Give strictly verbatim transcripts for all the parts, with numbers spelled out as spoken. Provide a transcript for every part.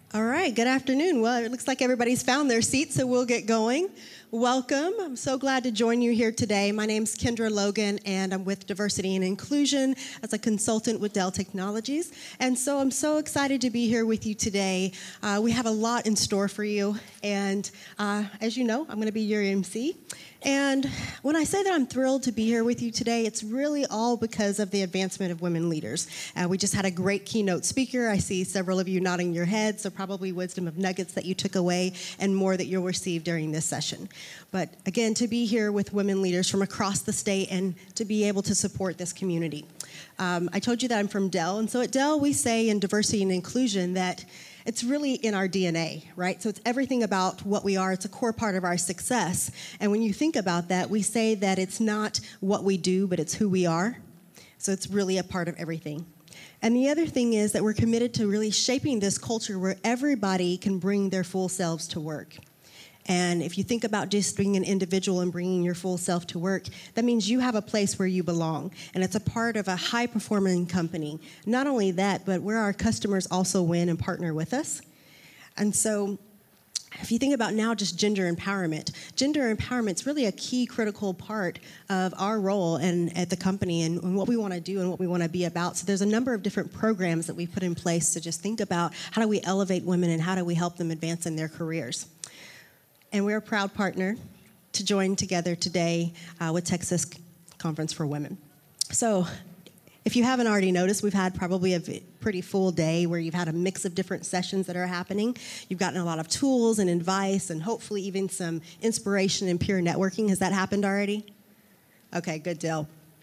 All right, good afternoon. Well, it looks like everybody's found their seat, so we'll get going. Welcome. I'm so glad to join you here today. My name's Kendra Logan, and I'm with Diversity and Inclusion as a consultant with Dell Technologies. And so I'm so excited to be here with you today. Uh, we have a lot in store for you, and uh, as you know, I'm going to be your M C. And when I say that I'm thrilled to be here with you today, it's really all because of the advancement of women leaders. Uh, we just had a great keynote speaker. I see several of you nodding your heads, so probably wisdom of nuggets that you took away and more that you'll receive during this session. But again, to be here with women leaders from across the state and to be able to support this community. Um, I told you that I'm from Dell, and so at Dell we say in diversity and inclusion that it's really in our D N A, right? So it's everything about what we are. It's a core part of our success. And when you think about that, we say that it's not what we do, but it's who we are. So it's really a part of everything. And the other thing is that we're committed to really shaping this culture where everybody can bring their full selves to work. And if you think about just being an individual and bringing your full self to work, that means you have a place where you belong. And it's a part of a high-performing company. Not only that, but where our customers also win and partner with us. And so if you think about now just gender empowerment, gender empowerment is really a key critical part of our role in, at the company and, and what we want to do and what we want to be about. So there's a number of different programs that we put in place to just think about how do we elevate women and how do we help them advance in their careers. And we're a proud partner to join together today uh, with Texas Conference for Women. So if you haven't already noticed, we've had probably a pretty full day where you've had a mix of different sessions that are happening. You've gotten a lot of tools and advice and hopefully even some inspiration and peer networking. Has that happened already? Okay, good deal.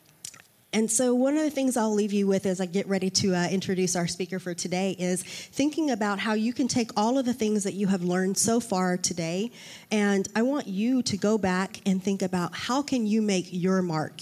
And so one of the things I'll leave you with as I get ready to uh, introduce our speaker for today is thinking about how you can take all of the things that you have learned so far today, and I want you to go back and think about how can you make your mark.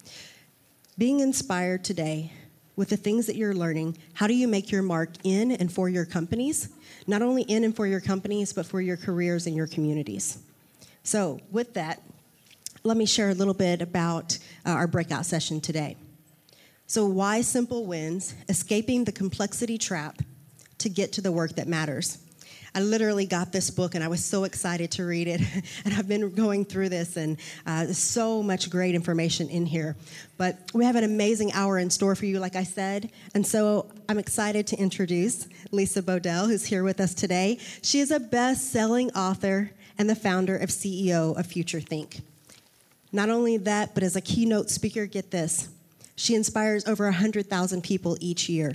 Being inspired today with the things that you're learning, how do you make your mark in and for your companies? Not only in and for your companies, but for your careers and your communities. So with that, let me share a little bit about uh, our breakout session today. So why simple wins, escaping the complexity trap to get to the work that matters. I literally got this book and I was so excited to read it. And I've been going through this and uh, there's so much great information in here. But we have an amazing hour in store for you, like I said. And so I'm excited to introduce Lisa Bodell, who's here with us today. She is a best-selling author and the founder of C E O of Future Think. Not only that, but as a keynote speaker, get this, she inspires over one hundred thousand people each year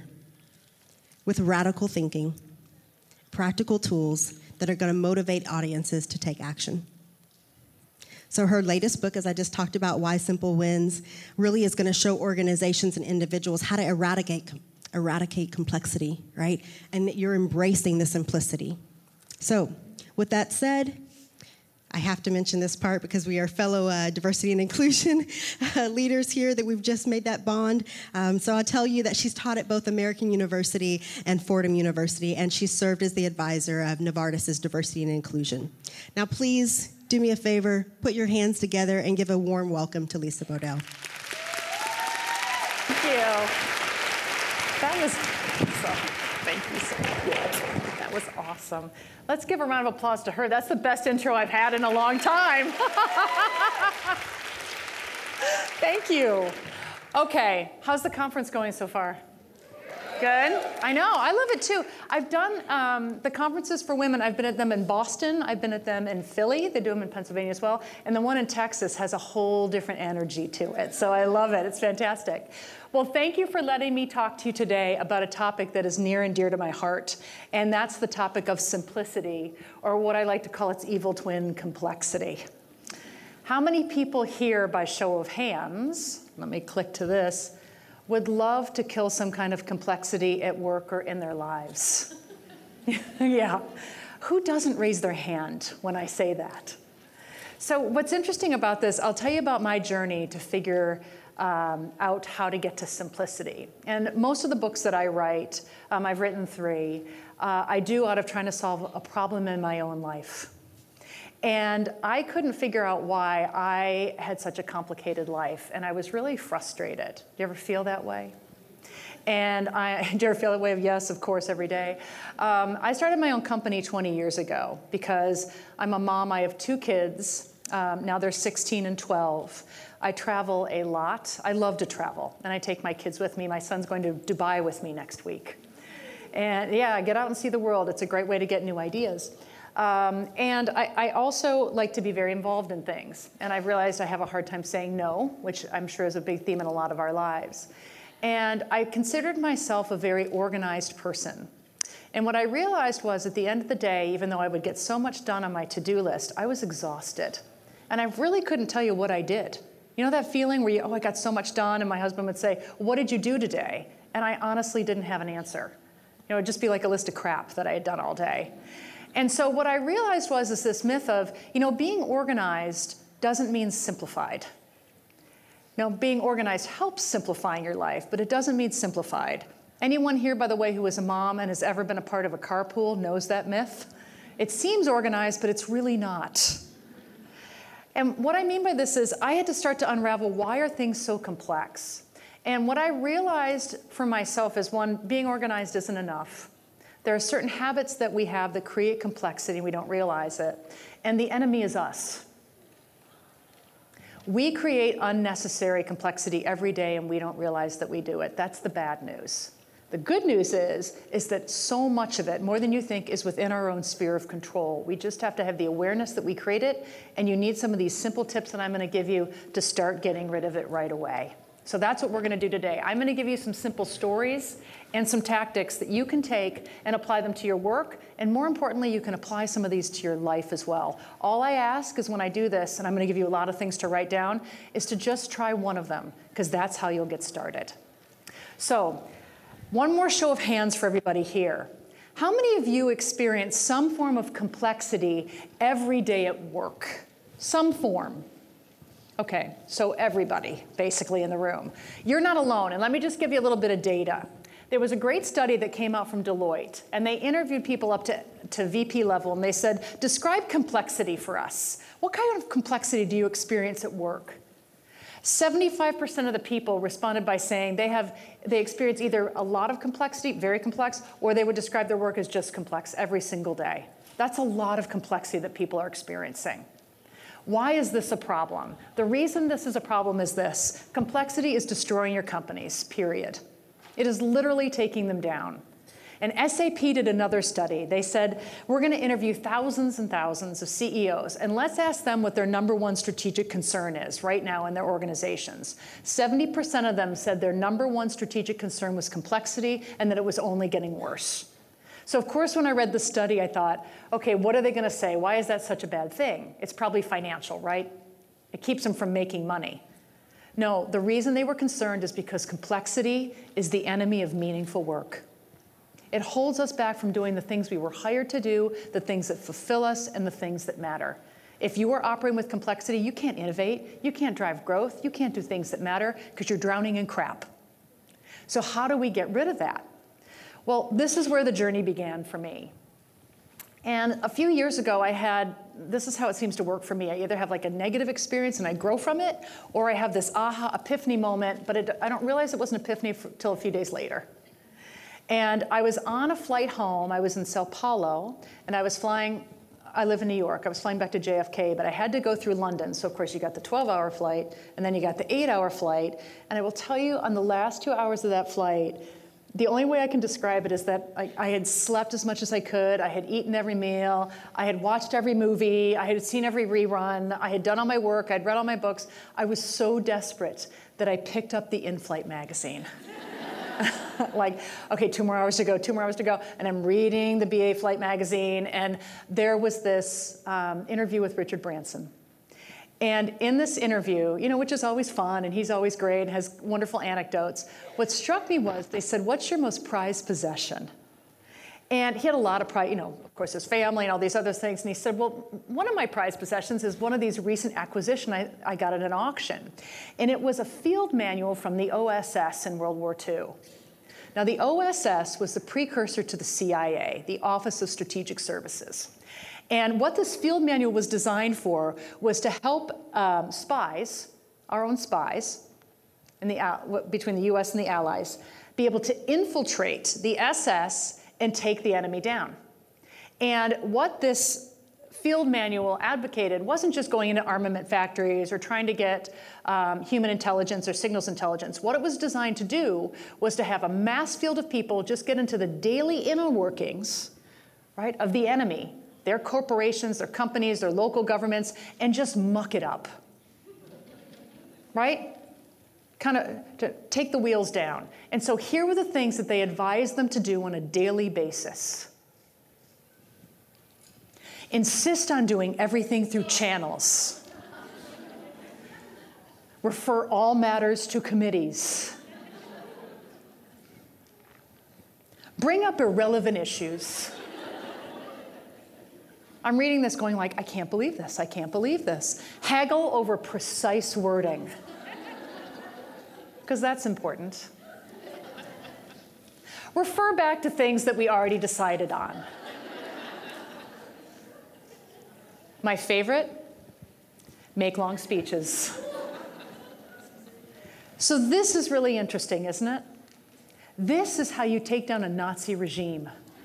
with radical thinking, practical tools that are going to motivate audiences to take action. So her latest book, as I just talked about, Why Simple Wins, really is going to show organizations and individuals how to eradicate, eradicate complexity, right? And that you're embracing the simplicity. So with that said, I have to mention this part because we are fellow uh, diversity and inclusion uh, leaders here that we've just made that bond. Um, so I'll tell you that she's taught at both American University and Fordham University, and she's served as the advisor of Novartis's Diversity and Inclusion. Now please do me a favor, put your hands together and give a warm welcome to Lisa Bodell. Thank you. That was awesome. Thank you so much. That was awesome. Let's give a round of applause to her. That's the best intro I've had in a long time. Thank you. Okay, how's the conference going so far? Good? I know, I love it too. I've done um, the conferences for women. I've been at them in Boston. I've been at them in Philly. They do them in Pennsylvania as well. And the one in Texas has a whole different energy to it. So I love it, it's fantastic. Well, thank you for letting me talk to you today about a topic that is near and dear to my heart. And that's the topic of simplicity, or what I like to call its evil twin, complexity. How many people here, by show of hands, let me click to this, would love to kill some kind of complexity at work or in their lives? Yeah. Who doesn't raise their hand when I say that? So what's interesting about this, I'll tell you about my journey to figure um, out how to get to simplicity. And most of the books that I write, um, I've written three, uh, I do out of trying to solve a problem in my own life. And I couldn't figure out why I had such a complicated life, and I was really frustrated. Do you ever feel that way? And I dare feel that way of yes, of course, every day. Um, I started my own company twenty years ago because I'm a mom. I have two kids. Um, now they're sixteen and twelve. I travel a lot. I love to travel, and I take my kids with me. My son's going to Dubai with me next week. And yeah, get out and see the world. It's a great way to get new ideas. Um, and I, I also like to be very involved in things. And I've realized I have a hard time saying no, which I'm sure is a big theme in a lot of our lives. And I considered myself a very organized person. And what I realized was at the end of the day, even though I would get so much done on my to-do list, I was exhausted. And I really couldn't tell you what I did. You know that feeling where you, oh, I got so much done, and my husband would say, what did you do today? And I honestly didn't have an answer. You know, it'd just be like a list of crap that I had done all day. And so what I realized was is this myth of, you know, being organized doesn't mean simplified. Now, being organized helps simplifying your life, but it doesn't mean simplified. Anyone here, by the way, who is a mom and has ever been a part of a carpool knows that myth? It seems organized, but it's really not. And what I mean by this is I had to start to unravel, why are things so complex? And what I realized for myself is, one, being organized isn't enough. There are certain habits that we have that create complexity, and we don't realize it. And the enemy is us. We create unnecessary complexity every day, and we don't realize that we do it. That's the bad news. The good news is, is that so much of it, more than you think, is within our own sphere of control. We just have to have the awareness that we create it, and you need some of these simple tips that I'm going to give you to start getting rid of it right away. So that's what we're going to do today. I'm going to give you some simple stories and some tactics that you can take and apply them to your work, and more importantly, you can apply some of these to your life as well. All I ask is when I do this, and I'm going to give you a lot of things to write down, is to just try one of them, because that's how you'll get started. So, one more show of hands for everybody here. How many of you experience some form of complexity every day at work? Some form. Okay, so everybody basically in the room. You're not alone, and let me just give you a little bit of data. There was a great study that came out from Deloitte, and they interviewed people up to, to V P level, and they said, describe complexity for us. What kind of complexity do you experience at work? seventy-five percent of the people responded by saying they have they experience either a lot of complexity, very complex, or they would describe their work as just complex every single day. That's a lot of complexity that people are experiencing. Why is this a problem? The reason this is a problem is this: complexity is destroying your companies, period. It is literally taking them down. And S A P did another study. They said, we're going to interview thousands and thousands of C E Os, and let's ask them what their number one strategic concern is right now in their organizations. seventy percent of them said their number one strategic concern was complexity, and that it was only getting worse. So of course, when I read the study, I thought, okay, what are they going to say? Why is that such a bad thing? It's probably financial, right? It keeps them from making money. No, the reason they were concerned is because complexity is the enemy of meaningful work. It holds us back from doing the things we were hired to do, the things that fulfill us, and the things that matter. If you are operating with complexity, you can't innovate, you can't drive growth, you can't do things that matter because you're drowning in crap. So how do we get rid of that? Well, this is where the journey began for me. And a few years ago, I had, this is how it seems to work for me. I either have like a negative experience and I grow from it, or I have this aha epiphany moment, but it, I don't realize it was an epiphany until a few days later. And I was on a flight home. I was in Sao Paulo, and I was flying, I live in New York. I was flying back to J F K, but I had to go through London. So of course you got the twelve hour flight, and then you got the eight hour flight. And I will tell you, on the last two hours of that flight, the only way I can describe it is that I, I had slept as much as I could. I had eaten every meal. I had watched every movie. I had seen every rerun. I had done all my work. I'd read all my books. I was so desperate that I picked up the in-flight magazine. Like, okay, two more hours to go, two more hours to go. And I'm reading the B A Flight magazine, and there was this um, interview with Richard Branson. And in this interview, you know, which is always fun, and he's always great and has wonderful anecdotes, what struck me was they said, what's your most prized possession? And he had a lot of pride, you know, of course, his family and all these other things. And he said, well, one of my prized possessions is one of these recent acquisitions I, I got at an auction. And it was a field manual from the O S S in World War Two. Now, the O S S was the precursor to the C I A, the Office of Strategic Services. And what this field manual was designed for was to help um, spies, our own spies, in the, between the U S and the Allies, be able to infiltrate the S S and take the enemy down. And what this field manual advocated wasn't just going into armament factories or trying to get um, human intelligence or signals intelligence. What it was designed to do was to have a mass field of people just get into the daily inner workings, right, of the enemy, their corporations, their companies, their local governments, and just muck it up, right? Kind of to take the wheels down. And so here were the things that they advised them to do on a daily basis. Insist on doing everything through channels. Refer all matters to committees. Bring up irrelevant issues. I'm reading this going like, I can't believe this, I can't believe this. Haggle over precise wording. Because that's important. Refer back to things that we already decided on. My favorite, make long speeches. So this is really interesting, isn't it? This is how you take down a Nazi regime.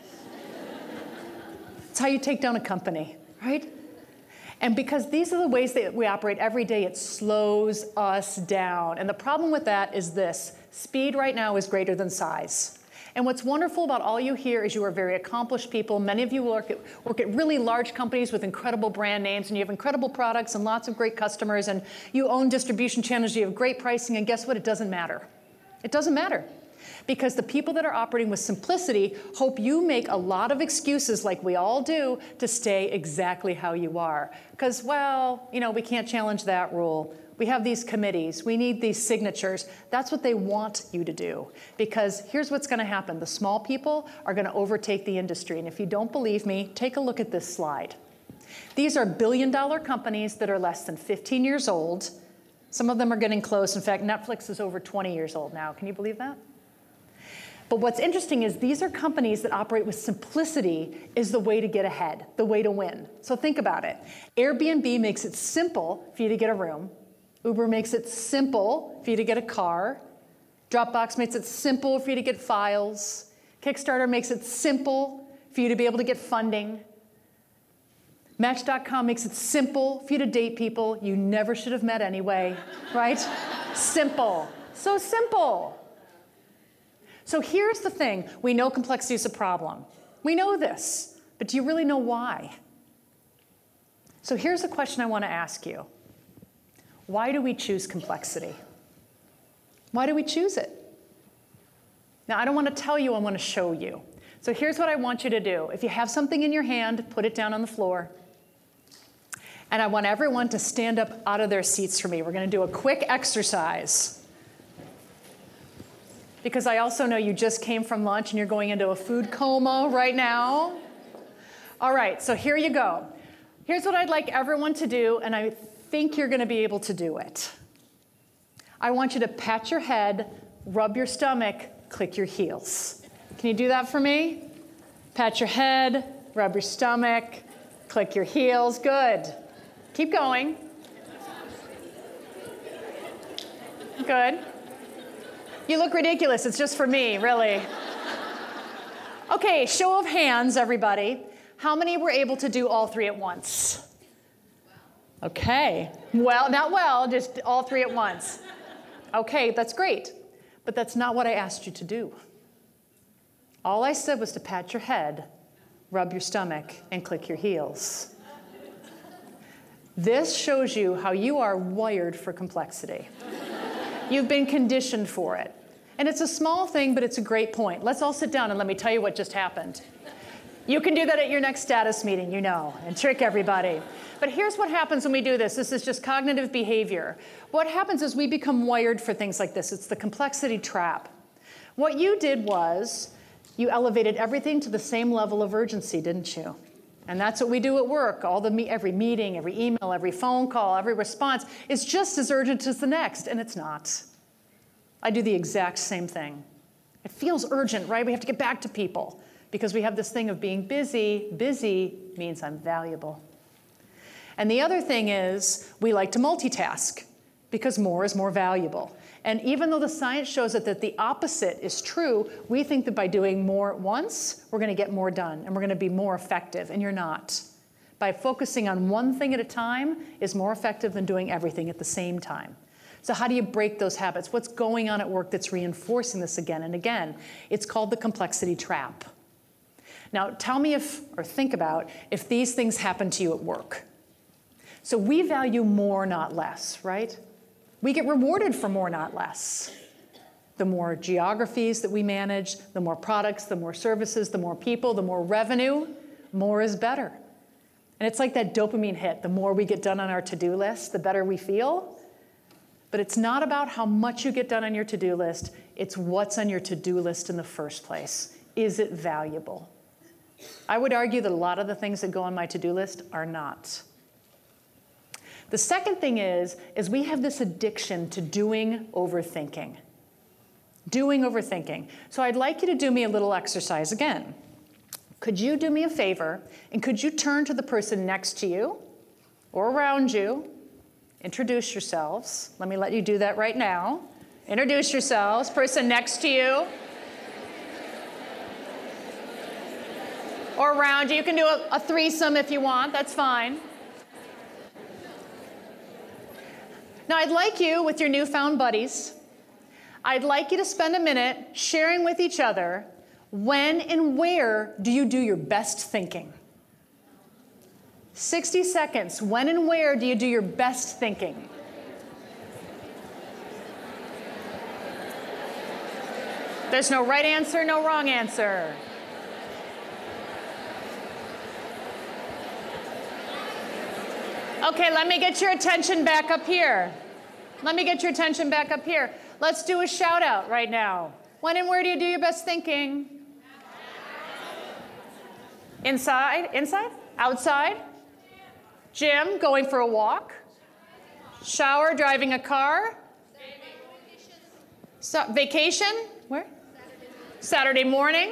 It's how you take down a company, right? And because these are the ways that we operate every day, it slows us down. And the problem with that is this: speed right now is greater than size. And what's wonderful about all you here is you are very accomplished people. Many of you work at, work at really large companies with incredible brand names, and you have incredible products and lots of great customers, and you own distribution channels, you have great pricing, and guess what? It doesn't matter. It doesn't matter. Because the people that are operating with simplicity hope you make a lot of excuses, like we all do, to stay exactly how you are. Because, well, you know, we can't challenge that rule. We have these committees. We need these signatures. That's what they want you to do. Because here's what's going to happen. The small people are going to overtake the industry. And if you don't believe me, take a look at this slide. These are billion-dollar companies that are less than fifteen years old. Some of them are getting close. In fact, Netflix is over twenty years old now. Can you believe that? But what's interesting is these are companies that operate with simplicity is the way to get ahead, the way to win. So think about it. Airbnb makes it simple for you to get a room. Uber makes it simple for you to get a car. Dropbox makes it simple for you to get files. Kickstarter makes it simple for you to be able to get funding. Match dot com makes it simple for you to date people you never should have met anyway, right? Simple. So simple. So here's the thing. We know complexity is a problem. We know this, but do you really know why? So here's a question I want to ask you. Why do we choose complexity? Why do we choose it? Now, I don't want to tell you, I want to show you. So here's what I want you to do. If you have something in your hand, put it down on the floor. And I want everyone to stand up out of their seats for me. We're going to do a quick exercise. Because I also know you just came from lunch and you're going into a food coma right now. All right, so here you go. Here's what I'd like everyone to do, and I think you're going to be able to do it. I want you to pat your head, rub your stomach, click your heels. Can you do that for me? Pat your head, rub your stomach, click your heels. Good. Keep going. Good. You look ridiculous. It's just for me, really. Okay, show of hands, everybody. How many were able to do all three at once? Okay. Well, not well, just all three at once. Okay, that's great. But that's not what I asked you to do. All I said was to pat your head, rub your stomach, and click your heels. This shows you how you are wired for complexity. You've been conditioned for it. And it's a small thing, but it's a great point. Let's all sit down and let me tell you what just happened. You can do that at your next status meeting, you know, and trick everybody. But here's what happens when we do this. This is just cognitive behavior. What happens is we become wired for things like this. It's the complexity trap. What you did was you elevated everything to the same level of urgency, didn't you? And that's what we do at work. All the me- every meeting, every email, every phone call, every response is just as urgent as the next, and it's not. I do the exact same thing. It feels urgent, right? We have to get back to people because we have this thing of being busy. Busy means I'm valuable. And the other thing is we like to multitask because more is more valuable. And even though the science shows that, that the opposite is true, we think that by doing more at once, we're going to get more done and we're going to be more effective, and you're not. By focusing on one thing at a time is more effective than doing everything at the same time. So how do you break those habits? What's going on at work that's reinforcing this again and again? It's called the complexity trap. Now, tell me if, or think about, if these things happen to you at work. So we value more, not less, right? We get rewarded for more, not less. The more geographies that we manage, the more products, the more services, the more people, the more revenue, more is better. And it's like that dopamine hit. The more we get done on our to-do list, the better we feel. But it's not about how much you get done on your to-do list. It's what's on your to-do list in the first place. Is it valuable? I would argue that a lot of the things that go on my to-do list are not. The second thing is, is we have this addiction to doing overthinking. Doing overthinking. So I'd like you to do me a little exercise again. Could you do me a favor, and could you turn to the person next to you or around you, introduce yourselves. Let me let you do that right now. Introduce yourselves, person next to you or around you. You can do a, a threesome if you want, that's fine. Now I'd like you, with your newfound buddies, I'd like you to spend a minute sharing with each other when and where do you do your best thinking. sixty seconds, when and where do you do your best thinking? There's no right answer, no wrong answer. Okay, let me get your attention back up here. Let me get your attention back up here. Let's do a shout out right now. When and where do you do your best thinking? Inside? Inside? Outside? Gym, going for a walk? Shower, driving a car? So, vacation? Where? Saturday morning?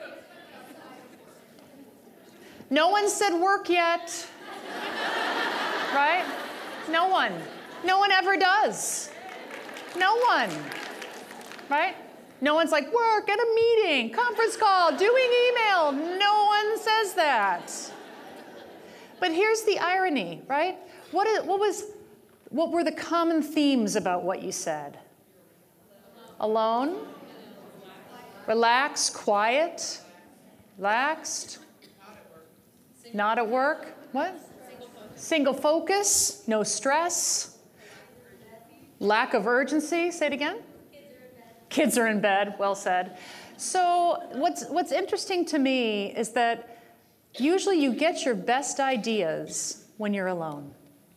No one said work yet. Right? No one. No one ever does. No one. Right? No one's like, work, at a meeting, conference call, doing email. No one says that. But here's the irony, right? What, is, what, was, what were the common themes about what you said? Alone? Relaxed, quiet, relaxed, not at work. What? Single focus, no stress, lack of urgency. Say it again. Kids are in bed, well said. So what's, what's interesting to me is that usually you get your best ideas when you're alone.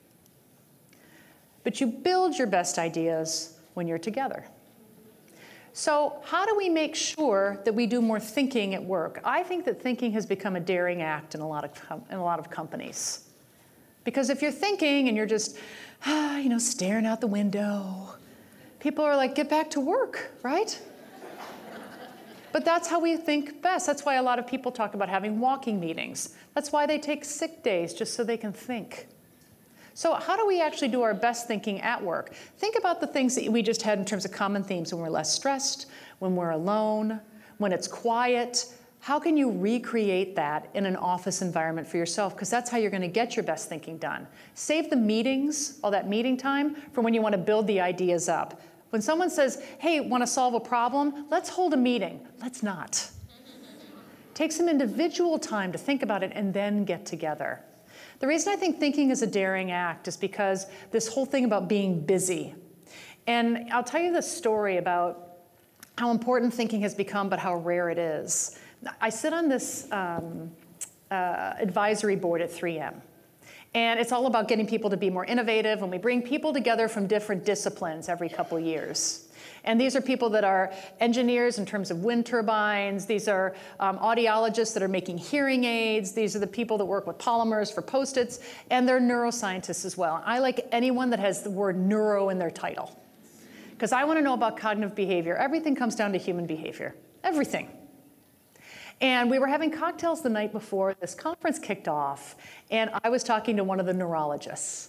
But you build your best ideas when you're together. So how do we make sure that we do more thinking at work? I think that thinking has become a daring act in a lot of, com- in a lot of companies. Because if you're thinking and you're just, ah, you know, staring out the window, people are like, get back to work, right? But that's how we think best. That's why a lot of people talk about having walking meetings. That's why they take sick days, just so they can think. So how do we actually do our best thinking at work? Think about the things that we just had in terms of common themes: when we're less stressed, when we're alone, when it's quiet. How can you recreate that in an office environment for yourself? Because that's how you're going to get your best thinking done. Save the meetings, all that meeting time, for when you want to build the ideas up. When someone says, hey, want to solve a problem? Let's hold a meeting. Let's not. Take some individual time to think about it and then get together. The reason I think thinking is a daring act is because this whole thing about being busy. And I'll tell you the story about how important thinking has become, but how rare it is. I sit on this um, uh, advisory board at three M. And it's all about getting people to be more innovative, and we bring people together from different disciplines every couple years. And these are people that are engineers in terms of wind turbines. These are um, audiologists that are making hearing aids. These are the people that work with polymers for Post-its. And they're neuroscientists as well. I like anyone that has the word neuro in their title, because I want to know about cognitive behavior. Everything comes down to human behavior. Everything. And we were having cocktails the night before this conference kicked off, and I was talking to one of the neurologists.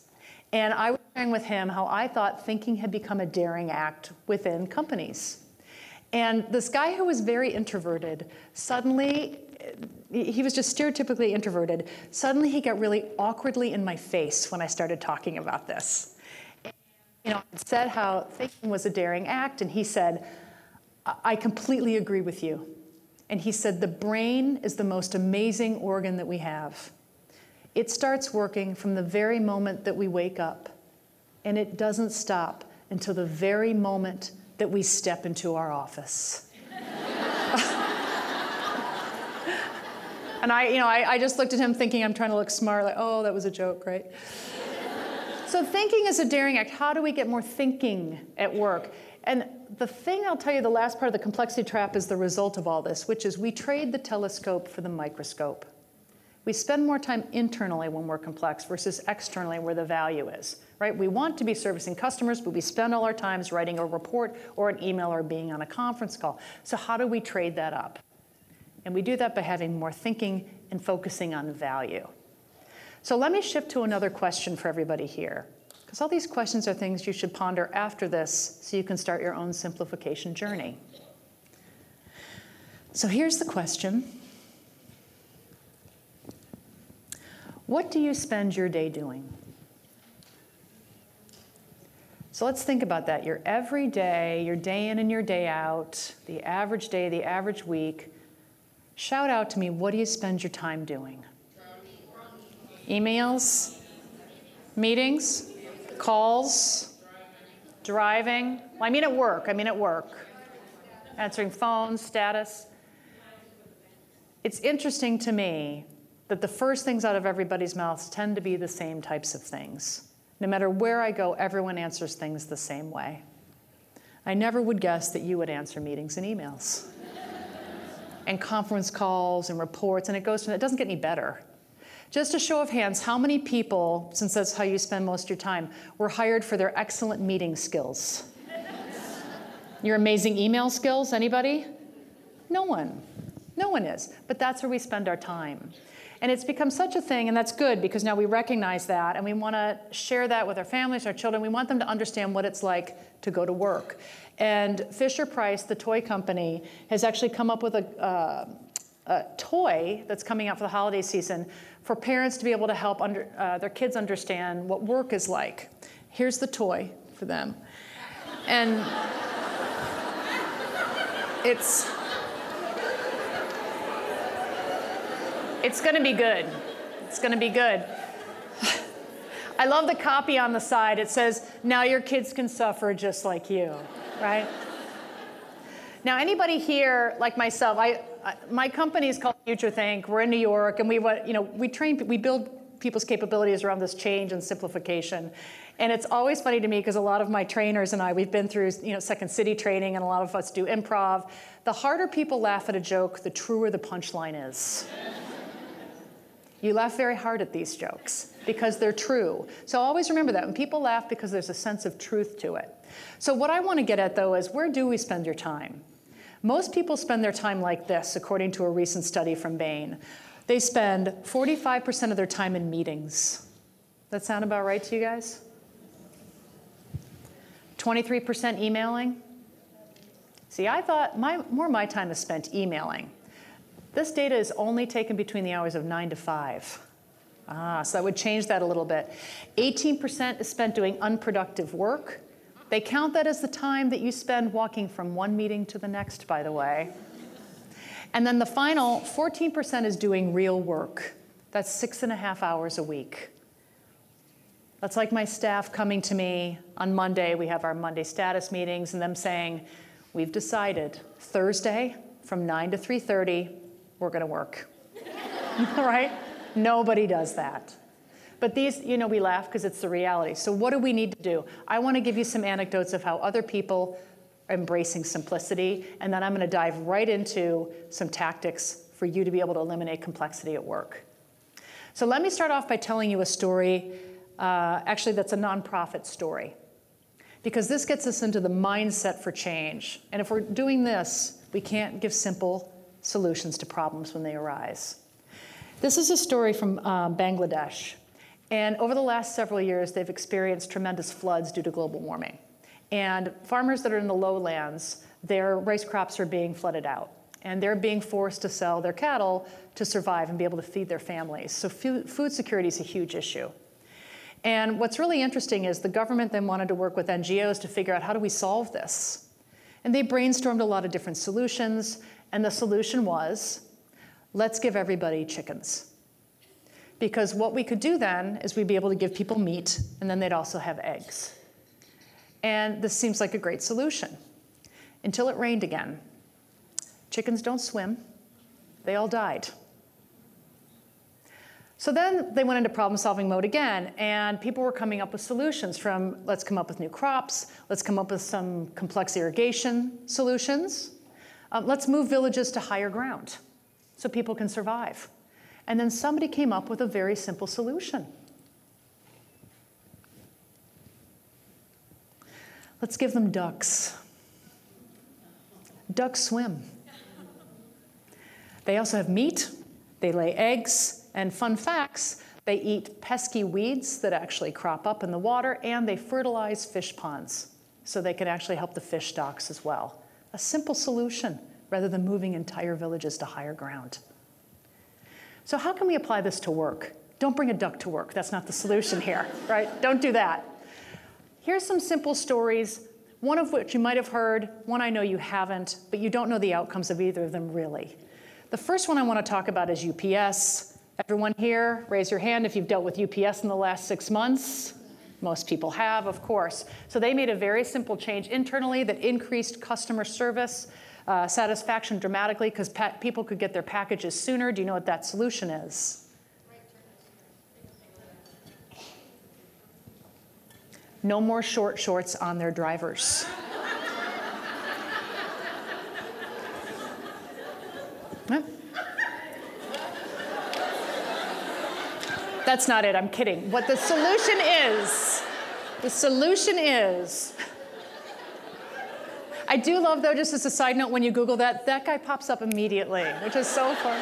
And I was sharing with him how I thought thinking had become a daring act within companies. And this guy who was very introverted, suddenly, he was just stereotypically introverted, suddenly he got really awkwardly in my face when I started talking about this. You know, I said how thinking was a daring act, and he said, I completely agree with you. And he said, the brain is the most amazing organ that we have. It starts working from the very moment that we wake up, and it doesn't stop until the very moment that we step into our office. And I, you know, I, I just looked at him thinking I'm trying to look smart, like, oh, that was a joke, right? So thinking is a daring act. How do we get more thinking at work? And the thing I'll tell you, the last part of the complexity trap is the result of all this, which is we trade the telescope for the microscope. We spend more time internally when we're complex versus externally where the value is, right? We want to be servicing customers, but we spend all our times writing a report or an email or being on a conference call. So how do we trade that up? And we do that by having more thinking and focusing on value. So let me shift to another question for everybody here, because all these questions are things you should ponder after this so you can start your own simplification journey. So here's the question. What do you spend your day doing? So let's think about that. Your everyday, your day in and your day out, the average day, the average week. Shout out to me, what do you spend your time doing? Emails? Meetings? Calls? Driving? Well, I mean at work. I mean at work. Answering phones, status. It's interesting to me that the first things out of everybody's mouths tend to be the same types of things. No matter where I go, everyone answers things the same way. I never would guess that you would answer meetings and emails. And conference calls and reports, and it goes from, it doesn't get any better. Just a show of hands, how many people, since that's how you spend most of your time, were hired for their excellent meeting skills? Your amazing email skills, anybody? No one. No one is. But that's where we spend our time. And it's become such a thing, and that's good because now we recognize that, and we want to share that with our families, our children. We want them to understand what it's like to go to work. And Fisher-Price, the toy company, has actually come up with a, uh, a toy that's coming out for the holiday season for parents to be able to help under, uh, their kids understand what work is like. Here's the toy for them. And it's... It's going to be good. It's going to be good. I love the copy on the side. It says, now your kids can suffer just like you, right? Now, anybody here, like myself, I, I, my company is called FutureThink. We're in New York, and we, you know, we train, we build people's capabilities around this change and simplification. And it's always funny to me because a lot of my trainers and I, we've been through, you know, Second City training, and a lot of us do improv. The harder people laugh at a joke, the truer the punchline is. You laugh very hard at these jokes because they're true. So always remember that. When people laugh, because there's a sense of truth to it. So what I want to get at, though, is where do we spend your time? Most people spend their time like this, according to a recent study from Bain. They spend forty-five percent of their time in meetings. That sound about right to you guys? twenty-three percent emailing? See, I thought my, more of my time is spent emailing. This data is only taken between the hours of nine to five. Ah, so that would change that a little bit. eighteen percent is spent doing unproductive work. They count that as the time that you spend walking from one meeting to the next, by the way. And then the final fourteen percent is doing real work. That's six and a half hours a week. That's like my staff coming to me on Monday. We have our Monday status meetings, and them saying, we've decided Thursday from nine to three thirty, we're going to work. Right? Nobody does that. But these, you know, we laugh because it's the reality. So what do we need to do? I want to give you some anecdotes of how other people are embracing simplicity, and then I'm going to dive right into some tactics for you to be able to eliminate complexity at work. So let me start off by telling you a story, uh, actually that's a nonprofit story, because this gets us into the mindset for change. And if we're doing this, we can't give simple solutions to problems when they arise. This is a story from uh, Bangladesh. And over the last several years, they've experienced tremendous floods due to global warming. And farmers that are in the lowlands, their rice crops are being flooded out. And they're being forced to sell their cattle to survive and be able to feed their families. So food security is a huge issue. And what's really interesting is the government then wanted to work with N G Os to figure out how do we solve this. And they brainstormed a lot of different solutions. And the solution was, let's give everybody chickens. Because what we could do then is we'd be able to give people meat, and then they'd also have eggs. And this seems like a great solution, until it rained again. Chickens don't swim. They all died. So then they went into problem-solving mode again, and people were coming up with solutions from, let's come up with new crops, let's come up with some complex irrigation solutions, um, let's move villages to higher ground so people can survive. And then somebody came up with a very simple solution. Let's give them ducks. Ducks swim. They also have meat, they lay eggs, and fun facts, they eat pesky weeds that actually crop up in the water, and they fertilize fish ponds, so they can actually help the fish stocks as well. A simple solution, rather than moving entire villages to higher ground. So how can we apply this to work? Don't bring a duck to work. That's not the solution here, right? Don't do that. Here's some simple stories, one of which you might have heard, one I know you haven't, but you don't know the outcomes of either of them really. The first one I want to talk about is U P S. Everyone here, raise your hand if you've dealt with U P S in the last six months. Most people have, of course. So they made a very simple change internally that increased customer service uh, satisfaction dramatically because people could get their packages sooner. Do you know what that solution is? No more short shorts on their drivers. Huh? That's not it, I'm kidding. What the solution is, the solution is, I do love though, just as a side note, when you Google that, that guy pops up immediately, which is so fun.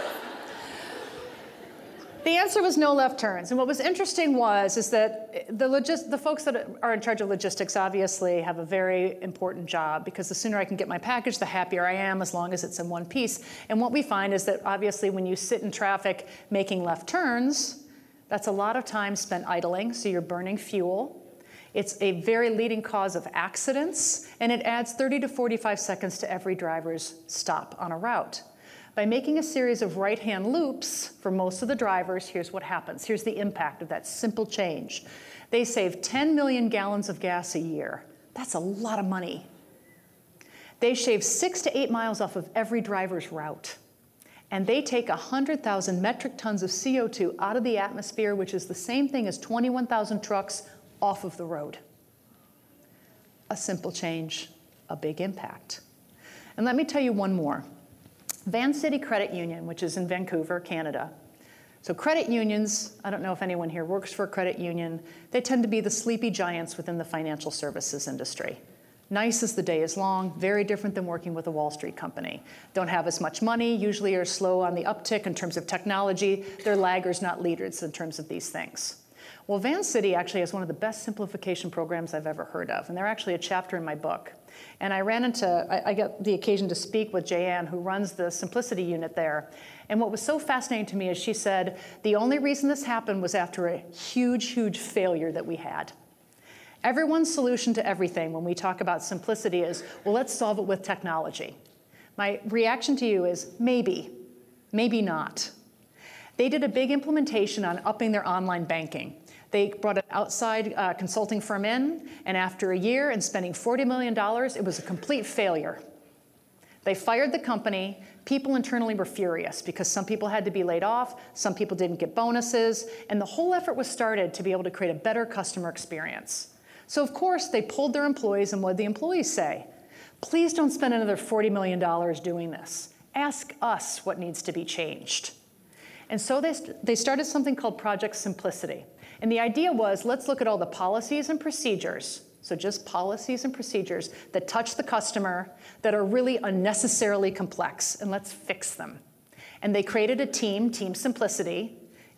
The answer was no left turns. And what was interesting was is that the, logis the folks that are in charge of logistics obviously have a very important job because the sooner I can get my package, the happier I am as long as it's in one piece. And what we find is that obviously when you sit in traffic making left turns, that's a lot of time spent idling, so you're burning fuel. It's a very leading cause of accidents, and it adds thirty to forty-five seconds to every driver's stop on a route. By making a series of right-hand loops for most of the drivers, here's what happens. Here's the impact of that simple change. They save ten million gallons of gas a year. That's a lot of money. They shave six to eight miles off of every driver's route. And they take one hundred thousand metric tons of C O two out of the atmosphere, which is the same thing as twenty-one thousand trucks off of the road. A simple change, a big impact. And let me tell you one more. Vancity Credit Union, which is in Vancouver, Canada. So credit unions, I don't know if anyone here works for a credit union, they tend to be the sleepy giants within the financial services industry. Nice as the day is long, very different than working with a Wall Street company. Don't have as much money, usually are slow on the uptick in terms of technology. They're laggers, not leaders in terms of these things. Well, Vancity actually has one of the best simplification programs I've ever heard of, and they're actually a chapter in my book. And I ran into, I, I got the occasion to speak with Jayanne, who runs the Simplicity unit there. And what was so fascinating to me is she said, the only reason this happened was after a huge, huge failure that we had. Everyone's solution to everything when we talk about simplicity is, well, let's solve it with technology. My reaction to you is, maybe, maybe not. They did a big implementation on upping their online banking. They brought an outside uh, consulting firm in, and after a year and spending forty million dollars, it was a complete failure. They fired the company. People internally were furious because some people had to be laid off, some people didn't get bonuses, and the whole effort was started to be able to create a better customer experience. So of course, they pulled their employees, and what did the employees say? Please don't spend another forty million dollars doing this. Ask us what needs to be changed. And so they, they started something called Project Simplicity. And the idea was, let's look at all the policies and procedures, so just policies and procedures that touch the customer that are really unnecessarily complex, and let's fix them. And they created a team, Team Simplicity.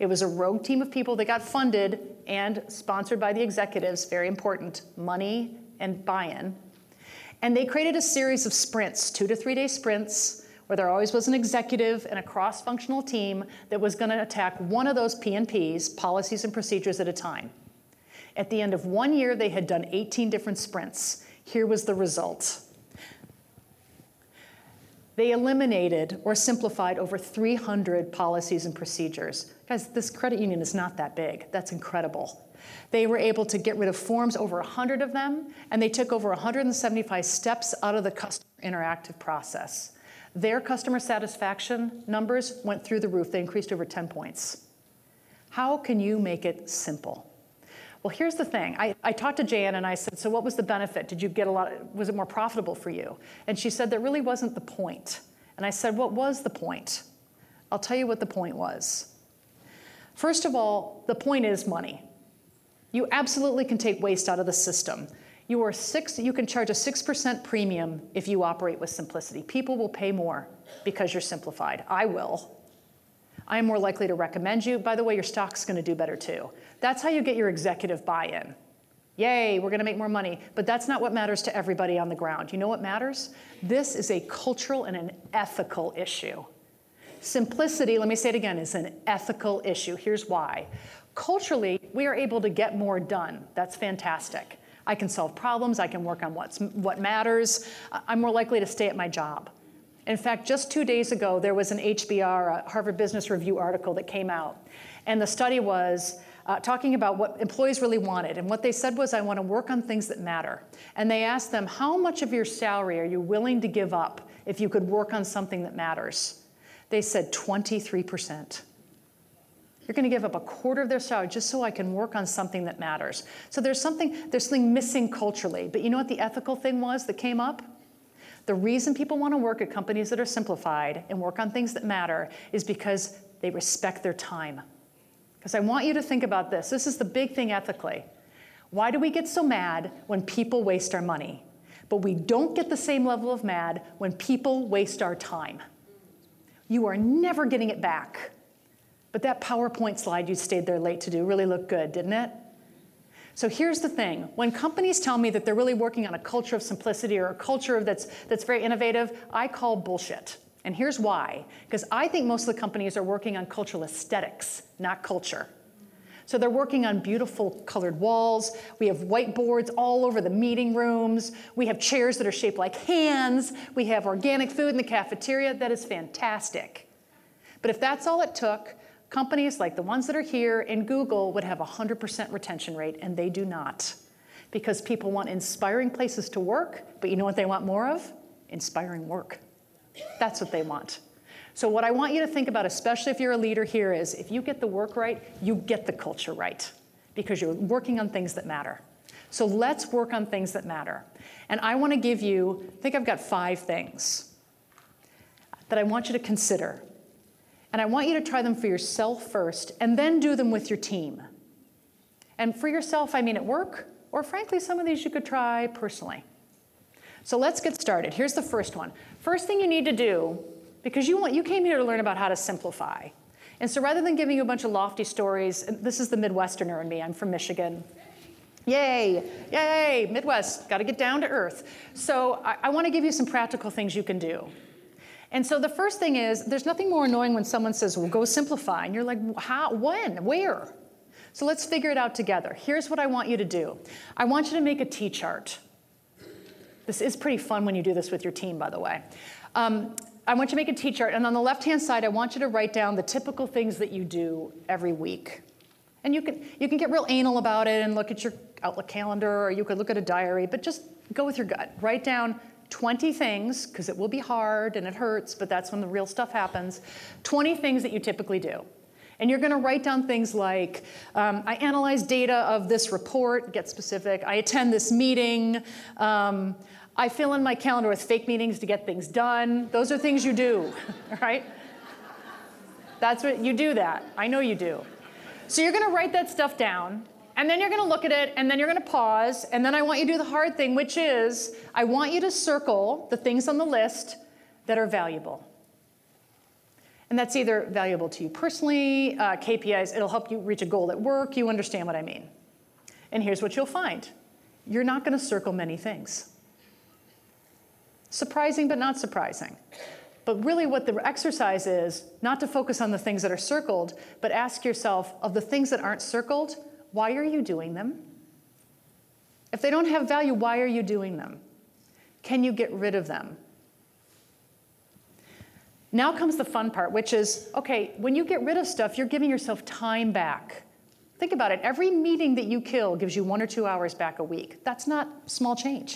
It was a rogue team of people that got funded and sponsored by the executives, very important, money and buy-in. And they created a series of sprints, two to three day sprints, where there always was an executive and a cross-functional team that was going to attack one of those P and Ps, policies and procedures, at a time. At the end of one year, they had done eighteen different sprints. Here was the result. They eliminated or simplified over three hundred policies and procedures. Guys, this credit union is not that big. That's incredible. They were able to get rid of forms, over one hundred of them, and they took over one hundred seventy-five steps out of the customer interactive process. Their customer satisfaction numbers went through the roof. They increased over ten points. How can you make it simple? Well, here's the thing. I, I talked to Jan and I said, so what was the benefit? Did you get a lot, was it more profitable for you? And she said, that really wasn't the point. And I said, what was the point? I'll tell you what the point was. First of all, the point is money. You absolutely can take waste out of the system. You are six, you can charge a six percent premium if you operate with simplicity. People will pay more because you're simplified. I will. I am more likely to recommend you. By the way, your stock's going to do better too. That's how you get your executive buy-in. Yay, we're going to make more money. But that's not what matters to everybody on the ground. You know what matters? This is a cultural and an ethical issue. Simplicity, let me say it again, is an ethical issue. Here's why. Culturally, we are able to get more done. That's fantastic. I can solve problems. I can work on what's, what matters. I'm more likely to stay at my job. In fact, just two days ago, there was an H B R, a Harvard Business Review article that came out. And the study was uh, talking about what employees really wanted. And what they said was, I want to work on things that matter. And they asked them, how much of your salary are you willing to give up if you could work on something that matters? They said twenty-three percent. You're going to give up a quarter of their salary just so I can work on something that matters. So there's something, there's something missing culturally. But you know what the ethical thing was that came up? The reason people want to work at companies that are simplified and work on things that matter is because they respect their time. Because I want you to think about this. This is the big thing ethically. Why do we get so mad when people waste our money? But we don't get the same level of mad when people waste our time. You are never getting it back. But that PowerPoint slide you stayed there late to do really looked good, didn't it? So here's the thing. When companies tell me that they're really working on a culture of simplicity or a culture that's, that's very innovative, I call bullshit. And here's why. Because I think most of the companies are working on cultural aesthetics, not culture. So they're working on beautiful colored walls. We have whiteboards all over the meeting rooms. We have chairs that are shaped like hands. We have organic food in the cafeteria. That is fantastic. But if that's all it took, companies like the ones that are here and Google would have a one hundred percent retention rate, and they do not. Because people want inspiring places to work, but you know what they want more of? Inspiring work. That's what they want. So what I want you to think about, especially if you're a leader here, is if you get the work right, you get the culture right, because you're working on things that matter. So let's work on things that matter. And I want to give you, I think I've got five things that I want you to consider. And I want you to try them for yourself first, and then do them with your team. And for yourself, I mean at work, or frankly, some of these you could try personally. So let's get started. Here's the first one. First thing you need to do, because you, want, you came here to learn about how to simplify. And so rather than giving you a bunch of lofty stories, and this is the Midwesterner in me, I'm from Michigan. Yay, yay, Midwest, got to get down to earth. So I, I want to give you some practical things you can do. And so the first thing is, there's nothing more annoying when someone says, well, go simplify. And you're like, how, when, where? So let's figure it out together. Here's what I want you to do. I want you to make a T-chart. This is pretty fun when you do this with your team, by the way. Um, I want you to make a T-chart. And on the left-hand side, I want you to write down the typical things that you do every week. And you can, you can get real anal about it and look at your Outlook calendar, or you could look at a diary, but just go with your gut. Write down twenty things, because it will be hard and it hurts, but that's when the real stuff happens. twenty things that you typically do. And you're going to write down things like, um, I analyze data of this report, get specific. I attend this meeting. Um, I fill in my calendar with fake meetings to get things done. Those are things you do, right? That's what you do that. I know you do. So you're going to write that stuff down. And then you're going to look at it, and then you're going to pause, and then I want you to do the hard thing, which is I want you to circle the things on the list that are valuable. And that's either valuable to you personally, uh, K P Is, it'll help you reach a goal at work, you understand what I mean. And here's what you'll find. You're not going to circle many things. Surprising, but not surprising. But really what the exercise is, not to focus on the things that are circled, but ask yourself, of the things that aren't circled, why are you doing them? If they don't have value, why are you doing them? Can you get rid of them? Now comes the fun part, which is, okay, when you get rid of stuff, you're giving yourself time back. Think about it. Every meeting that you kill gives you one or two hours back a week. That's not small change.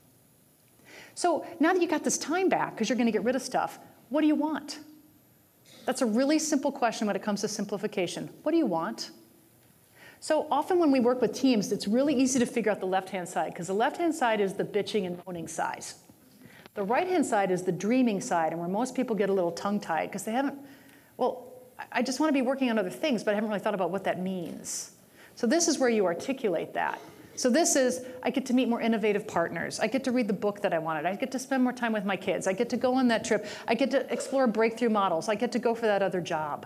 So now that you got this time back, because you're going to get rid of stuff, what do you want? That's a really simple question when it comes to simplification. What do you want? So often when we work with teams, it's really easy to figure out the left-hand side, because the left-hand side is the bitching and moaning side. The right-hand side is the dreaming side, and where most people get a little tongue-tied, because they haven't, well, I just want to be working on other things, but I haven't really thought about what that means. So this is where you articulate that. So this is, I get to meet more innovative partners. I get to read the book that I wanted. I get to spend more time with my kids. I get to go on that trip. I get to explore breakthrough models. I get to go for that other job.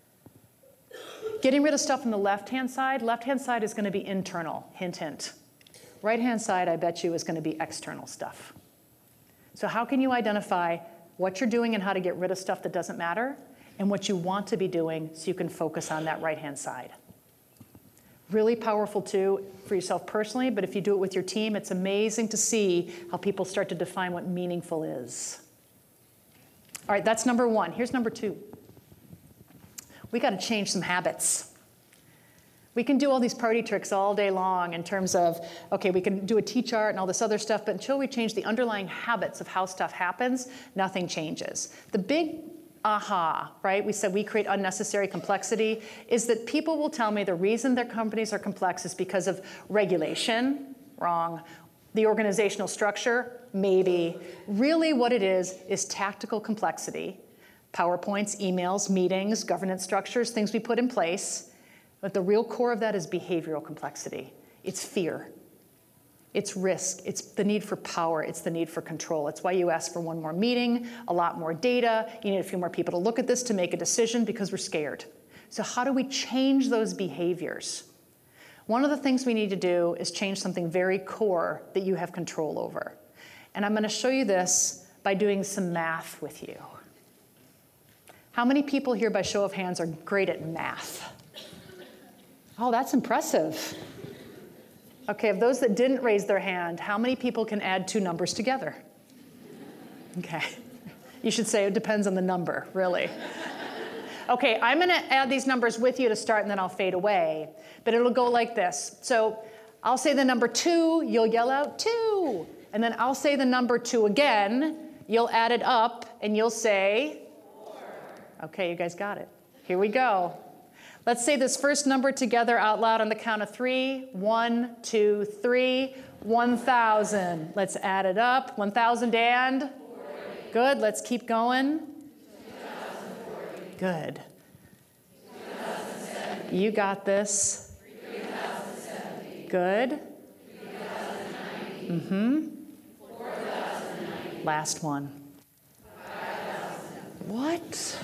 Getting rid of stuff on the left-hand side, left-hand side is going to be internal, hint, hint. Right-hand side, I bet you, is going to be external stuff. So how can you identify what you're doing and how to get rid of stuff that doesn't matter, and what you want to be doing so you can focus on that right-hand side? Really powerful, too, for yourself personally, but if you do it with your team, it's amazing to see how people start to define what meaningful is. All right, that's number one. Here's number two. We got to change some habits. We can do all these party tricks all day long in terms of, okay, we can do a T-chart and all this other stuff, but until we change the underlying habits of how stuff happens, nothing changes. The big aha, right? We said we create unnecessary complexity, is that people will tell me the reason their companies are complex is because of regulation, wrong. The organizational structure, maybe. Really what it is is tactical complexity. PowerPoints, emails, meetings, governance structures, things we put in place. But the real core of that is behavioral complexity. It's fear. It's risk. It's the need for power. It's the need for control. It's why you ask for one more meeting, a lot more data. You need a few more people to look at this to make a decision because we're scared. So how do we change those behaviors? One of the things we need to do is change something very core that you have control over. And I'm going to show you this by doing some math with you. How many people here, by show of hands, are great at math? Oh, that's impressive. Okay, of those that didn't raise their hand, how many people can add two numbers together? Okay. You should say it depends on the number, really. Okay, I'm going to add these numbers with you to start, and then I'll fade away. But it'll go like this. So I'll say the number two, you'll yell out two. And then I'll say the number two again, you'll add it up, and you'll say four. Okay, you guys got it. Here we go. Let's say this first number together out loud on the count of three. One, two, three. one thousand. Let's add it up. one thousand and? forty. Good. Let's keep going. two thousand forty. Good. two thousand seventy. You got this. three thousand seventy. Good. three thousand ninety. Mm-hmm. four thousand ninety. Last one. five thousand. What?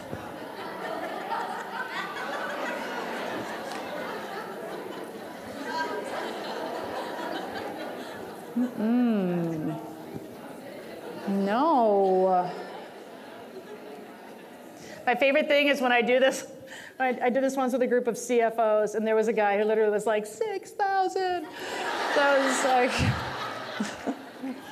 Mm-mm. No. My favorite thing is when I do this, I, I did this once with a group of C F Os, and there was a guy who literally was like, six thousand. So I was like,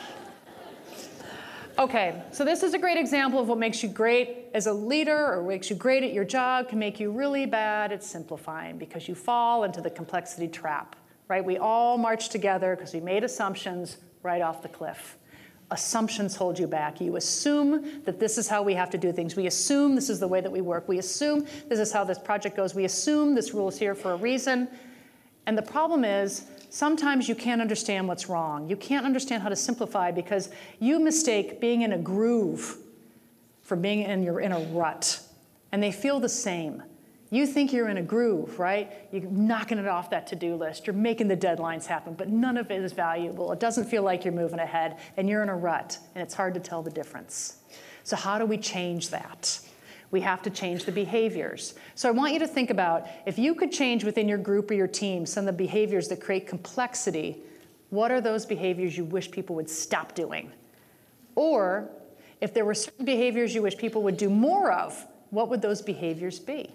okay, so this is a great example of what makes you great as a leader or makes you great at your job can make you really bad at simplifying because you fall into the complexity trap. Right? We all march together because we made assumptions right off the cliff. Assumptions hold you back. You assume that this is how we have to do things. We assume this is the way that we work. We assume this is how this project goes. We assume this rule is here for a reason. And the problem is, sometimes you can't understand what's wrong. You can't understand how to simplify because you mistake being in a groove for being in, you're in a rut. And they feel the same. You think you're in a groove, right? You're knocking it off that to-do list. You're making the deadlines happen, but none of it is valuable. It doesn't feel like you're moving ahead, and you're in a rut, and it's hard to tell the difference. So how do we change that? We have to change the behaviors. So I want you to think about, if you could change within your group or your team some of the behaviors that create complexity, what are those behaviors you wish people would stop doing? Or if there were certain behaviors you wish people would do more of, what would those behaviors be?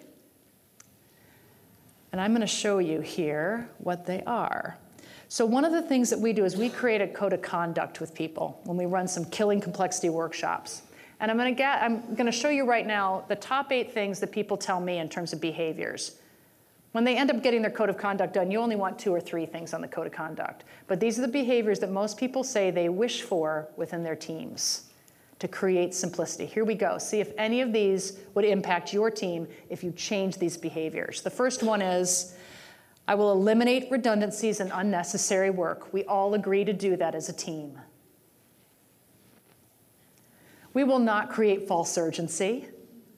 And I'm going to show you here what they are. So one of the things that we do is we create a code of conduct with people when we run some killing complexity workshops. And I'm going to get, I'm going to show you right now the top eight things that people tell me in terms of behaviors. When they end up getting their code of conduct done, you only want two or three things on the code of conduct. But these are the behaviors that most people say they wish for within their teams to create simplicity. Here we go. See if any of these would impact your team if you change these behaviors. The first one is, I will eliminate redundancies and unnecessary work. We all agree to do that as a team. We will not create false urgency.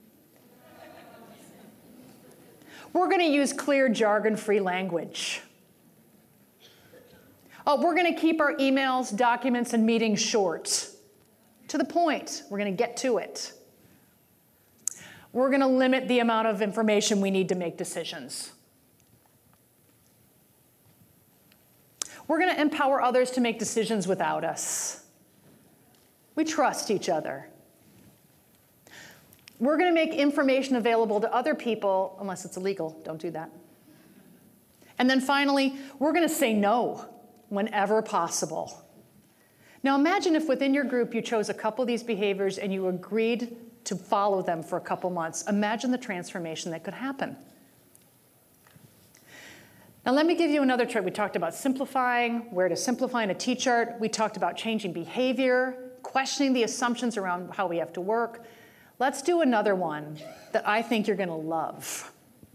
We're going to use clear, jargon-free language. Oh, we're going to keep our emails, documents, and meetings short. To the point. We're going to get to it. We're going to limit the amount of information we need to make decisions. We're going to empower others to make decisions without us. We trust each other. We're going to make information available to other people, unless it's illegal. Don't do that. And then finally, we're going to say no whenever possible. Now imagine if within your group you chose a couple of these behaviors and you agreed to follow them for a couple months. Imagine the transformation that could happen. Now let me give you another trick. We talked about simplifying, where to simplify in a T-chart. We talked about changing behavior, questioning the assumptions around how we have to work. Let's do another one that I think you're going to love.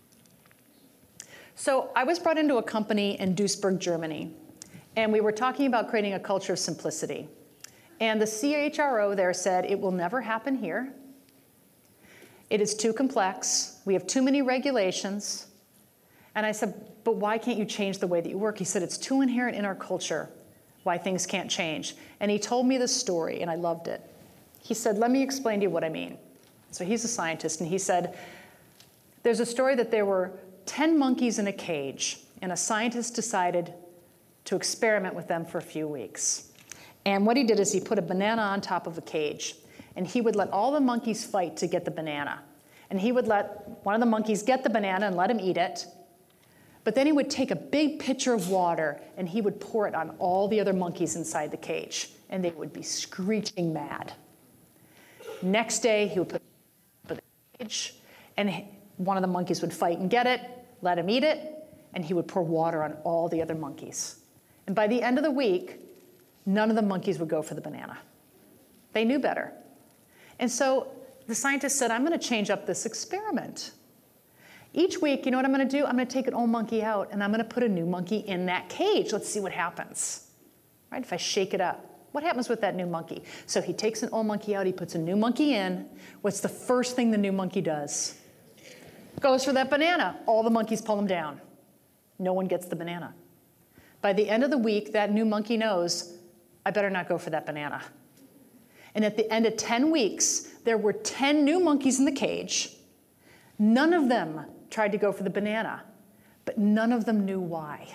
So I was brought into a company in Duisburg, Germany, and we were talking about creating a culture of simplicity. And the C H R O there said, it will never happen here. It is too complex. We have too many regulations. And I said, but why can't you change the way that you work? He said, it's too inherent in our culture why things can't change. And he told me this story, and I loved it. He said, let me explain to you what I mean. So he's a scientist, and he said, there's a story that there were ten monkeys in a cage, and a scientist decided to experiment with them for a few weeks. And what he did is he put a banana on top of a cage, and he would let all the monkeys fight to get the banana. And he would let one of the monkeys get the banana and let him eat it. But then he would take a big pitcher of water, and he would pour it on all the other monkeys inside the cage, and they would be screeching mad. Next day, he would put it in the cage, and one of the monkeys would fight and get it, let him eat it, and he would pour water on all the other monkeys. And by the end of the week, none of the monkeys would go for the banana. They knew better. And so the scientist said, I'm going to change up this experiment. Each week, you know what I'm going to do? I'm going to take an old monkey out, and I'm going to put a new monkey in that cage. Let's see what happens. Right? If I shake it up, what happens with that new monkey? So he takes an old monkey out, he puts a new monkey in. What's the first thing the new monkey does? Goes for that banana. All the monkeys pull him down. No one gets the banana. By the end of the week, that new monkey knows, I better not go for that banana. And at the end of ten weeks, there were ten new monkeys in the cage. None of them tried to go for the banana, but none of them knew why.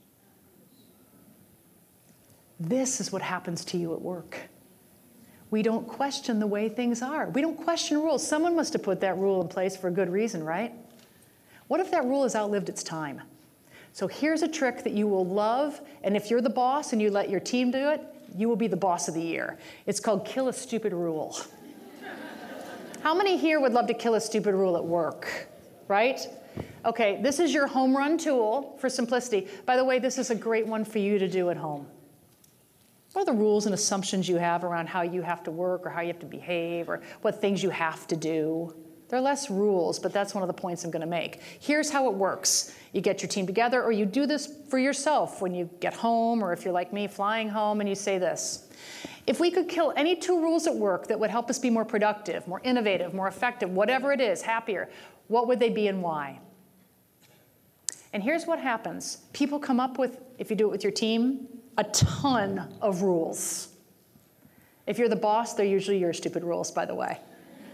This is what happens to you at work. We don't question the way things are. We don't question rules. Someone must have put that rule in place for a good reason, right? What if that rule has outlived its time? So here's a trick that you will love, and if you're the boss and you let your team do it, you will be the boss of the year. It's called kill a stupid rule. How many here would love to kill a stupid rule at work, right? Okay, this is your home run tool for simplicity. By the way, this is a great one for you to do at home. What are the rules and assumptions you have around how you have to work or how you have to behave or what things you have to do? There are less rules, but that's one of the points I'm going to make. Here's how it works. You get your team together, or you do this for yourself when you get home, or if you're like me, flying home, and you say this. If we could kill any two rules at work that would help us be more productive, more innovative, more effective, whatever it is, happier, what would they be and why? And here's what happens. People come up with, if you do it with your team, a ton of rules. If you're the boss, they're usually your stupid rules, by the way.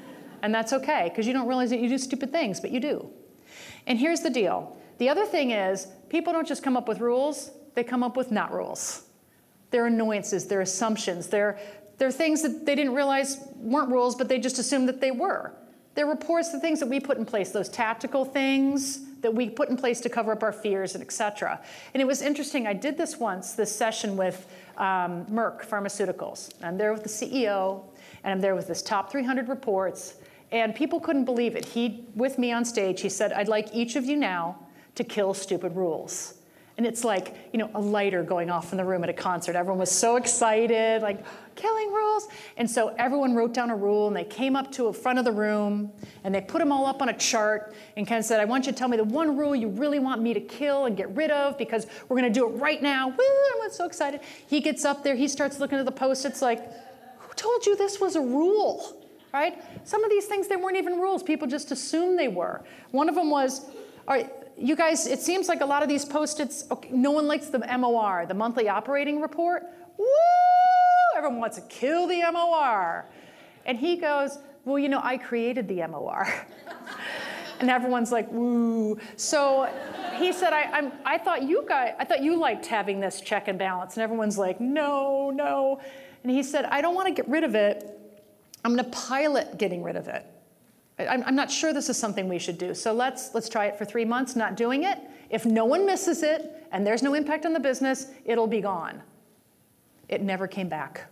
And that's okay, because you don't realize that you do stupid things, but you do. And here's the deal. The other thing is, people don't just come up with rules, they come up with not rules. They're annoyances, they're assumptions, they're, they're things that they didn't realize weren't rules, but they just assumed that they were. They're reports, the things that we put in place, those tactical things that we put in place to cover up our fears and et cetera. And it was interesting, I did this once, this session with um, Merck Pharmaceuticals. I'm there with the C E O, and I'm there with this top three hundred reports, and people couldn't believe it. He, with me on stage, he said, I'd like each of you now to kill stupid rules. And it's like, you know, a lighter going off in the room at a concert. Everyone was so excited, like, killing rules. And so everyone wrote down a rule, and they came up to the front of the room, and they put them all up on a chart, and kind of said, I want you to tell me the one rule you really want me to kill and get rid of, because we're going to do it right now. Woo, everyone's so excited. He gets up there, he starts looking at the post-its like, who told you this was a rule, right? Some of these things, they weren't even rules. People just assumed they were. One of them was, all right, you guys, it seems like a lot of these post-its, okay, no one likes the M O R, the monthly operating report. Woo! Everyone wants to kill the M O R. And he goes, well, you know, I created the M O R. And everyone's like, woo. So he said, I, I'm, I thought you guys, I thought you liked having this check and balance. And everyone's like, no, no. And he said, I don't want to get rid of it. I'm going to pilot getting rid of it. I'm not sure this is something we should do. So let's, let's try it for three months, not doing it. If no one misses it and there's no impact on the business, it'll be gone. It never came back.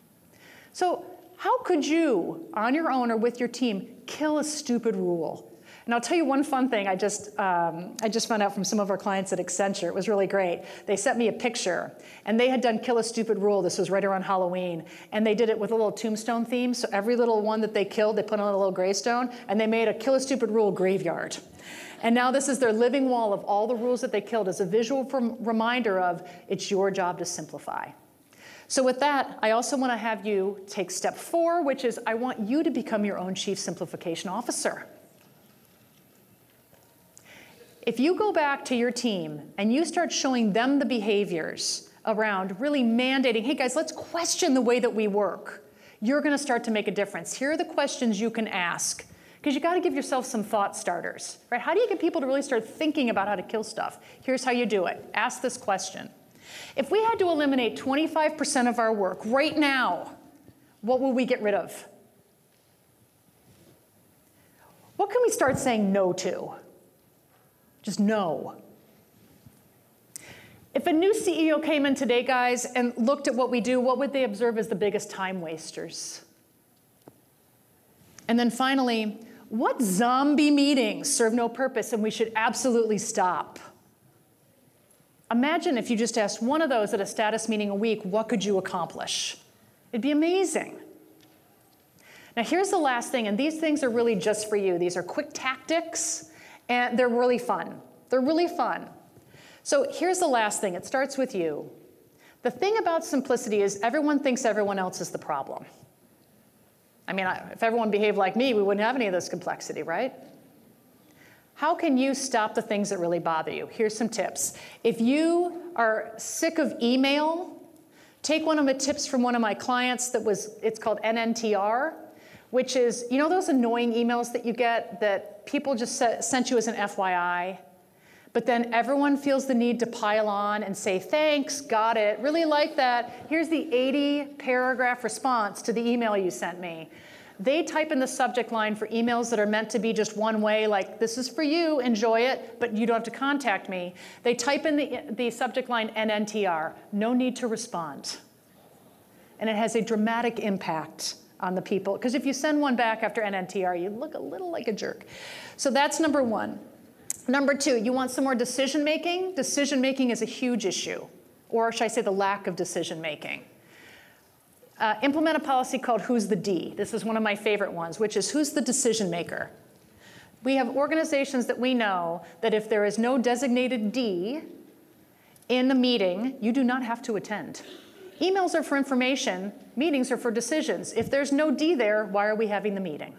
So how could you, on your own or with your team, kill a stupid rule? And I'll tell you one fun thing I just, um, I just found out from some of our clients at Accenture. It was really great. They sent me a picture, and they had done Kill a Stupid Rule. This was right around Halloween. And they did it with a little tombstone theme. So every little one that they killed, they put on a little gravestone, and they made a Kill a Stupid Rule graveyard. And now this is their living wall of all the rules that they killed as a visual reminder of it's your job to simplify. So with that, I also want to have you take step four, which is I want you to become your own Chief Simplification Officer. If you go back to your team and you start showing them the behaviors around really mandating, hey guys, let's question the way that we work, you're going to start to make a difference. Here are the questions you can ask, because you got to give yourself some thought starters, right? How do you get people to really start thinking about how to kill stuff? Here's how you do it. Ask this question. If we had to eliminate twenty-five percent of our work right now, what would we get rid of? What can we start saying no to? Just no. If a new C E O came in today, guys, and looked at what we do, what would they observe as the biggest time wasters? And then finally, what zombie meetings serve no purpose and we should absolutely stop? Imagine if you just asked one of those at a status meeting a week, what could you accomplish? It'd be amazing. Now here's the last thing, and these things are really just for you. These are quick tactics. And they're really fun. They're really fun. So here's the last thing. It starts with you. The thing about simplicity is everyone thinks everyone else is the problem. I mean, if everyone behaved like me, we wouldn't have any of this complexity, right? How can you stop the things that really bother you? Here's some tips. If you are sick of email, take one of the tips from one of my clients that was, it's called N N T R. Which is, you know those annoying emails that you get that people just sent you as an F Y I, but then everyone feels the need to pile on and say, thanks, got it, really like that. Here's the eighty paragraph response to the email you sent me. They type in the subject line for emails that are meant to be just one way, like this is for you, enjoy it, but you don't have to contact me. They type in the, the subject line N N T R, no need to respond. And it has a dramatic impact on the people. Because if you send one back after N N T R, you look a little like a jerk. So that's number one. Number two, you want some more decision making? Decision making is a huge issue. Or should I say the lack of decision making? Uh, implement a policy called Who's the D? This is one of my favorite ones, which is who's the decision maker? We have organizations that we know that if there is no designated D in the meeting, you do not have to attend. Emails are for information, meetings are for decisions. If there's no D there, why are we having the meeting?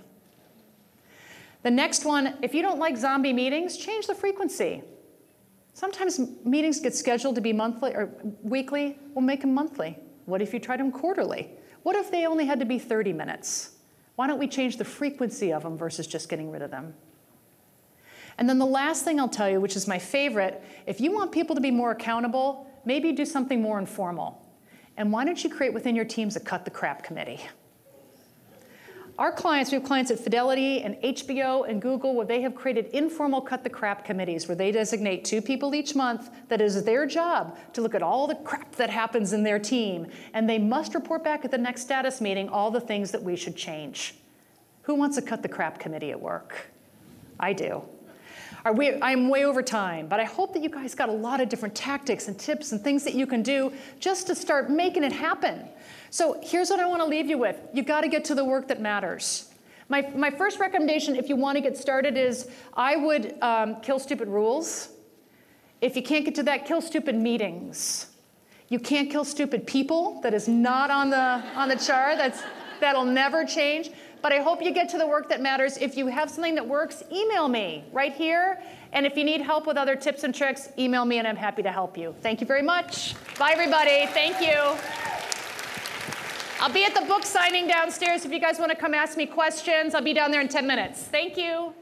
The next one, if you don't like zombie meetings, change the frequency. Sometimes meetings get scheduled to be monthly or weekly, we'll make them monthly. What if you tried them quarterly? What if they only had to be thirty minutes? Why don't we change the frequency of them versus just getting rid of them? And then the last thing I'll tell you, which is my favorite, if you want people to be more accountable, maybe do something more informal. And why don't you create within your teams a cut the crap committee? Our clients, we have clients at Fidelity and H B O and Google where they have created informal cut the crap committees where they designate two people each month that is their job to look at all the crap that happens in their team. And they must report back at the next status meeting all the things that we should change. Who wants a cut the crap committee at work? I do. Are we, I'm way over time, but I hope that you guys got a lot of different tactics and tips and things that you can do just to start making it happen. So here's what I want to leave you with. You've got to get to the work that matters. My, my first recommendation, if you want to get started, is I would um, kill stupid rules. If you can't get to that, kill stupid meetings. You can't kill stupid people. That is not on the, on the chart. That's, that'll never change. But I hope you get to the work that matters. If you have something that works, email me right here. And if you need help with other tips and tricks, email me and I'm happy to help you. Thank you very much. Bye, everybody. Thank you. I'll be at the book signing downstairs if you guys want to come ask me questions. I'll be down there in ten minutes. Thank you.